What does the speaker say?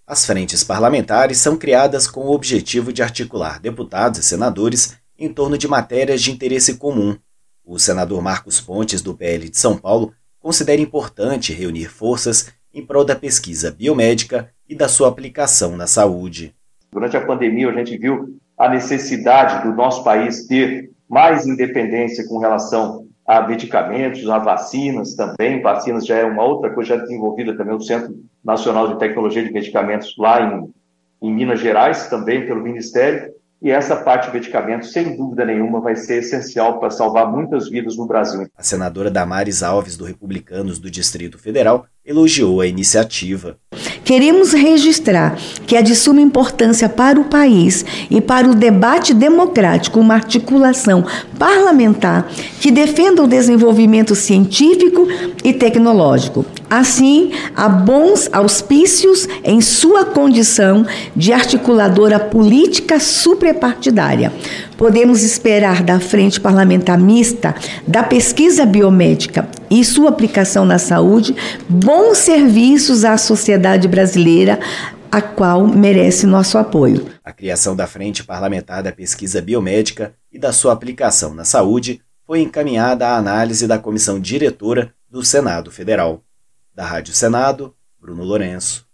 As frentes parlamentares são criadas com o objetivo de articular deputados e senadores em torno de matérias de interesse comum. O senador Marcos Pontes, do PL de São Paulo, considera importante reunir forças em prol da pesquisa biomédica e da sua aplicação na saúde. Durante a pandemia, a gente viu a necessidade do nosso país ter mais independência com relação a medicamentos, a vacinas também. Vacinas já é uma outra coisa já desenvolvida também no Centro Nacional de Tecnologia de Medicamentos lá em Minas Gerais, também pelo Ministério. E essa parte de medicamentos, sem dúvida nenhuma, vai ser essencial para salvar muitas vidas no Brasil. A senadora Damares Alves, do Republicanos do Distrito Federal, elogiou a iniciativa. Queremos registrar que é de suma importância para o país e para o debate democrático uma articulação parlamentar que defenda o desenvolvimento científico e tecnológico. Assim, há bons auspícios em sua condição de articuladora política suprapartidária. Podemos esperar da Frente Parlamentar Mista, da pesquisa biomédica e sua aplicação na saúde, bons serviços à sociedade brasileira, a qual merece nosso apoio. A criação da Frente Parlamentar da Pesquisa Biomédica e da sua aplicação na saúde foi encaminhada à análise da Comissão Diretora do Senado Federal. Da Rádio Senado, Bruno Lourenço.